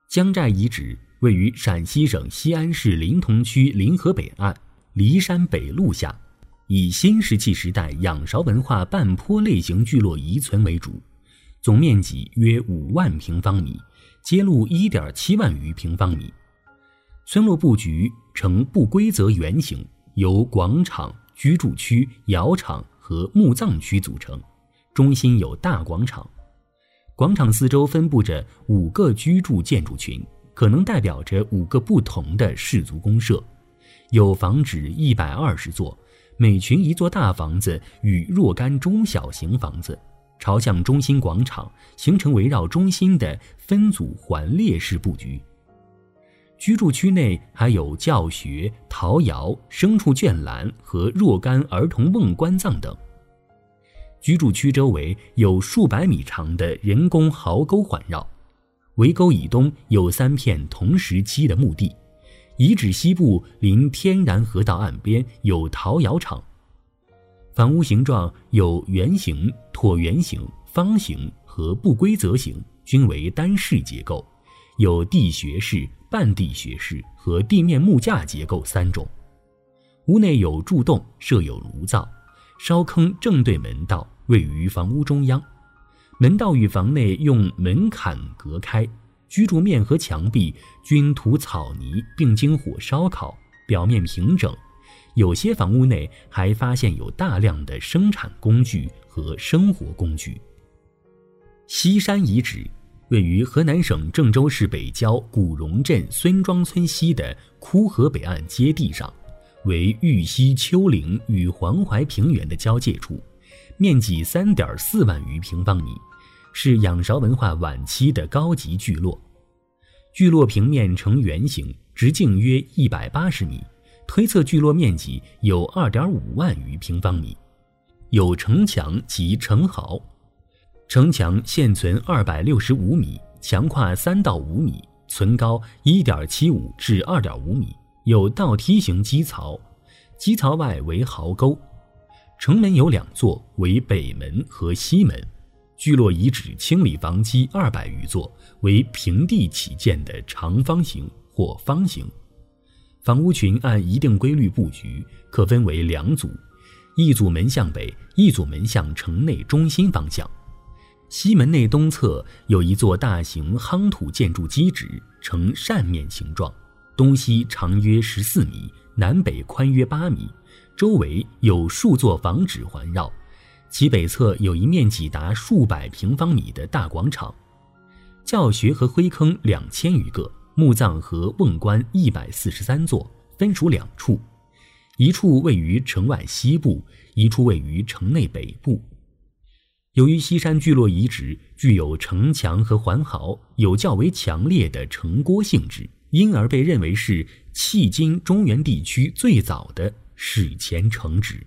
江寨遗址位于陕西省西安市临潼区临河北岸骊山北麓下，以新石器时代仰韶文化半坡类型聚落遗存为主，总面积约5万平方米，街路 1.7 万余平方米。村落布局呈不规则圆形，由广场、居住区、窑厂和墓葬区组成，中心有大广场。广场四周分布着5个居住建筑群，可能代表着5个不同的氏族公社，有房址120座，每群一座大房子与若干中小型房子，朝向中心广场，形成围绕中心的分组环列式布局。居住区内还有教学、陶窑、牲畜圈栏和若干儿童瓮棺葬等。居住区周围有数百米长的人工壕沟环绕，围沟以东有3片同时期的墓地，遗址西部临天然河道岸边有陶窑厂。房屋形状有圆形、椭圆形、方形和不规则形，均为单室结构，有地穴式、半地穴式和地面木架结构3种。屋内有柱洞，设有炉灶，烧坑正对门道，位于房屋中央。门道与房内用门槛隔开，居住面和墙壁均涂草泥，并经火烧烤，表面平整。有些房屋内还发现有大量的生产工具和生活工具。西山遗址位于河南省郑州市北郊古荣镇孙庄村西的枯河北岸阶地上，为玉溪丘陵与黄淮平原的交界处，面积 3.4 万余平方米，是仰韶文化晚期的高级聚落。聚落平面呈圆形，直径约180米，推测聚落面积有 2.5 万余平方米，有城墙及城壕。城墙现存265米，墙跨3到5米，存高 1.75 至 2.5 米，有倒梯形基槽，基槽外为壕沟。城门有2座，为北门和西门。聚落遗址清理房基200余座，为平地起建的长方形或方形。房屋群按一定规律布局，可分为2组，一组门向北，一组门向城内中心方向。西门内东侧有一座大型夯土建筑基址，呈扇面形状，东西长约14米，南北宽约8米，周围有数座房址环绕，其北侧有一面积达数百平方米的大广场。教学和灰坑2000余个，墓葬和瓮棺143座，分属2处，一处位于城外西部，一处位于城内北部。由于西山聚落遗址具有城墙和环壕，有较为强烈的城郭性质，因而被认为是迄今中原地区最早的史前城址。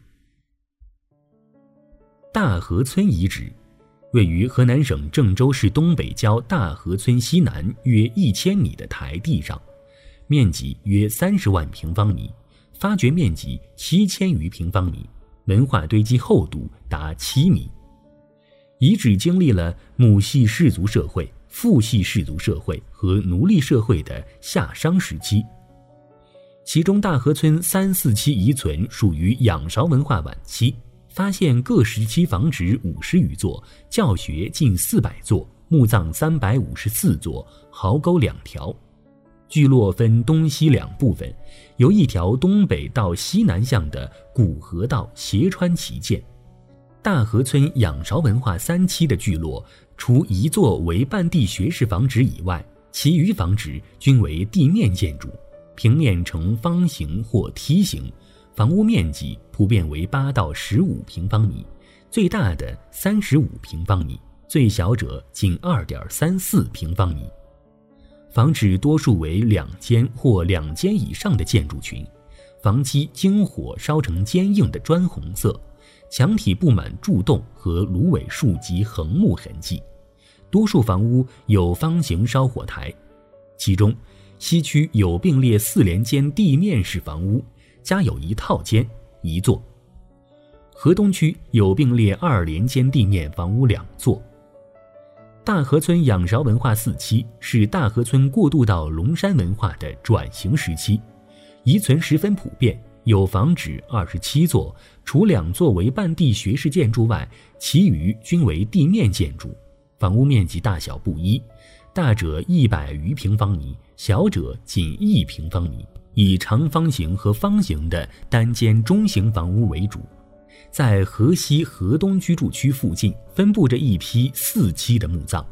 大河村遗址位于河南省郑州市东北郊大河村西南约1000米的台地上，面积约30万平方米，发掘面积7000余平方米，文化堆积厚度达7米。遗址经历了母系氏族社会、父系氏族社会和奴隶社会的夏商时期，其中大河村3、4期遗存属于仰韶文化晚期，发现各时期房址50余座，教学近400座，墓葬354座，壕沟2条。聚落分东西2部分，由一条东北到西南向的古河道斜穿其间。大河村仰韶文化3期的聚落，除一座为半地穴式房址以外，其余房址均为地面建筑，平面呈方形或梯形，房屋面积普遍为8到15平方米，最大的35平方米，最小者仅 2.34 平方米。房址多数为2间或2间以上的建筑群，房基经火烧成坚硬的砖红色，墙体布满柱洞和芦苇树及横木痕迹，多数房屋有方形烧火台，其中西区有并列4连间地面式房屋，加有1套间1座；河东区有并列2连间地面房屋2座。 大河村仰韶文化4期是大河村过渡到龙山文化的转型时期，遗存十分普遍，有房址27座，除2座为半地学士建筑外，其余均为地面建筑，房屋面积大小不一，大者100余平方米，小者仅1平方米，以长方形和方形的单间中型房屋为主。在河西河东居住区附近分布着一批4期的墓葬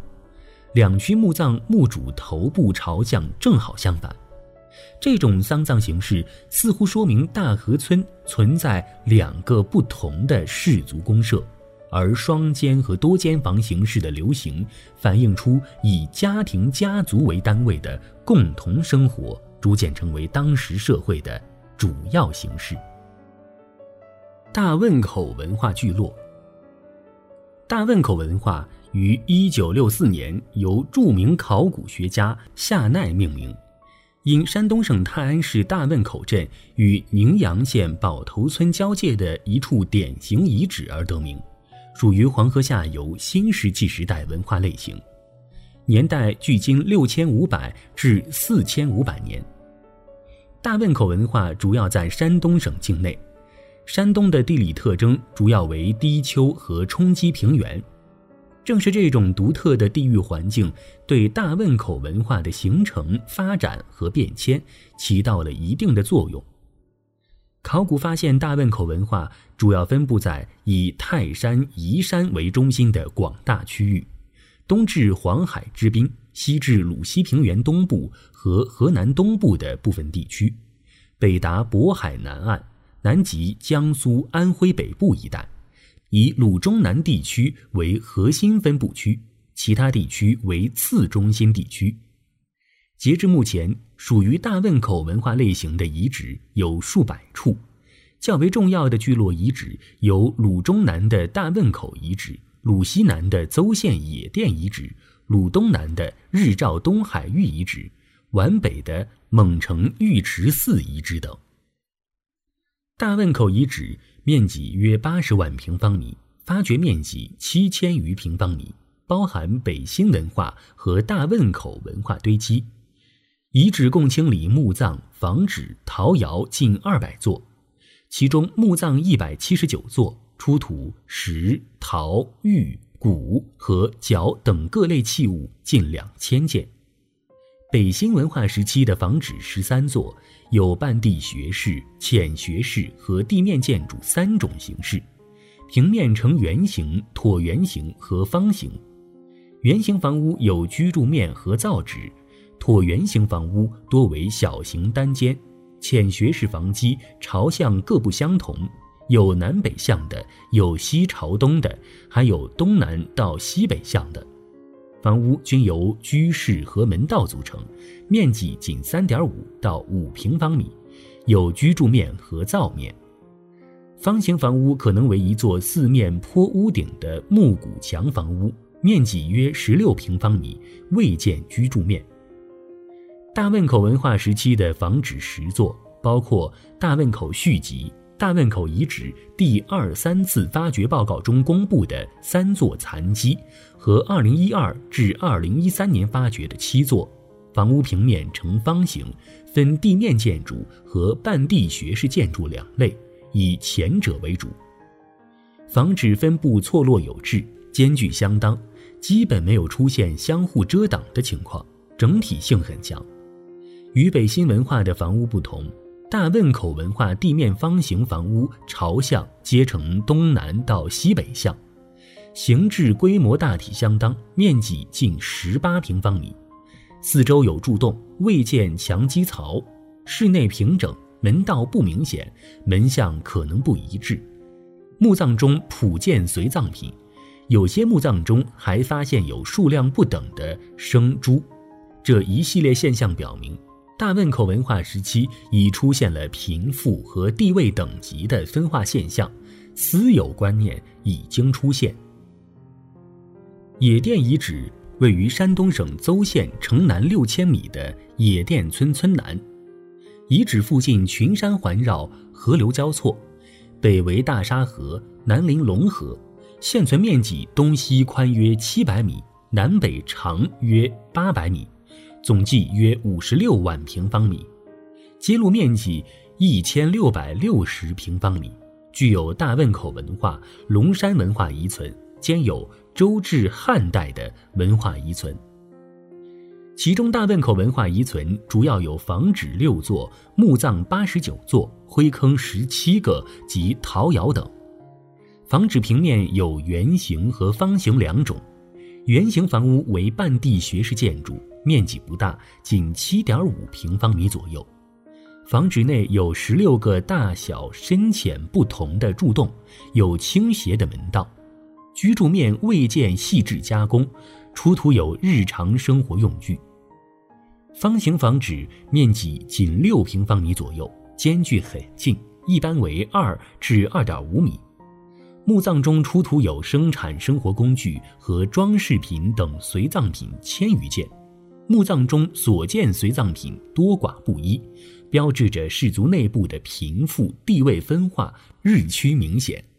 ，2区墓葬墓主头部朝向正好相反。这种丧葬形式似乎说明大河村存在2个不同的氏族公社，而双间和多间房形式的流行反映出以家庭家族为单位的共同生活逐渐成为当时社会的主要形式。大汶口文化聚落。大汶口文化于1964年由著名考古学家夏奈命名，因山东省泰安市大汶口镇与宁阳县堡头村交界的一处典型遗址而得名，属于黄河下游新石器时代文化类型，年代距今6500至4500年。大汶口文化主要在山东省境内，山东的地理特征主要为低丘和冲积平原，正是这种独特的地域环境对大汶口文化的形成、发展和变迁起到了一定的作用。考古发现大汶口文化主要分布在以泰山、宜山为中心的广大区域，东至黄海之滨，西至鲁西平原东部和河南东部的部分地区，北达渤海南岸，南及江苏、安徽北部一带，以鲁中南地区为核心分布区，其他地区为次中心地区。截至目前，属于大汶口文化类型的遗址有数百处，较为重要的聚落遗址有鲁中南的大汶口遗址、鲁西南的邹县野店遗址、鲁东南的日照东海域遗址、皖北的蒙城玉池寺遗址等。大汶口遗址面积约80万平方米，发掘面积7000余平方米，包含北新文化和大汶口文化堆积。遗址共清理墓葬、房址、陶窑近200座，其中墓葬179座，出土石、陶、玉、骨和角等各类器物近2000件。北新文化时期的房址13座，有半地学士、浅学士和地面建筑3种形式，平面呈圆形、椭圆形和方形。圆形房屋有居住面和造纸，椭圆形房屋多为小型单间，浅学士房基朝向各不相同，有南北向的，有西朝东的，还有东南到西北向的。房屋均由居室和门道组成，面积仅3.5到5平方米，有居住面和灶面。方形房屋可能为一座4面坡屋顶的木骨墙房屋，面积约16平方米，未见居住面。大汶口文化时期的房址10座，包括大汶口续集、大汶口遗址第2、3次发掘报告中公布的3座残基和2012至2013年发掘的7座。房屋平面呈方形，分地面建筑和半地学士建筑2类，以前者为主。房址分布错落有致，间距相当，基本没有出现相互遮挡的情况，整体性很强。与北新文化的房屋不同，大汶口文化地面方形房屋朝向皆呈东南到西北向，形制规模大体相当，面积近18平方米，四周有柱洞，未见墙基槽，室内平整，门道不明显，门向可能不一致。墓葬中普见随葬品，有些墓葬中还发现有数量不等的生猪。这一系列现象表明，大汶口文化时期已出现了贫富和地位等级的分化现象，私有观念已经出现。野店遗址位于山东省邹县城南6000米的野店村村南，遗址附近群山环绕，河流交错，北为大沙河，南临龙河，现存面积东西宽约700米， 南北长约800米，总计约56万平方米，街路面积1660平方米，具有大汶口文化、龙山文化遗存，兼有周至汉代的文化遗存。其中大汶口文化遗存主要有房址6座、墓葬89座、灰坑17个及陶窑等。房址平面有圆形和方形2种，圆形房屋为半地学式建筑，面积不大，仅7.5平方米左右。房址内有16个大小深浅不同的柱洞，有倾斜的门道。居住面未见细致加工，出土有日常生活用具。方形房址面积仅6平方米左右，间距很近，一般为2至2.5米。墓葬中出土有生产生活工具和装饰品等随葬品1000余件。墓葬中所见随葬品多寡不一，标志着氏族内部的贫富地位分化日趋明显。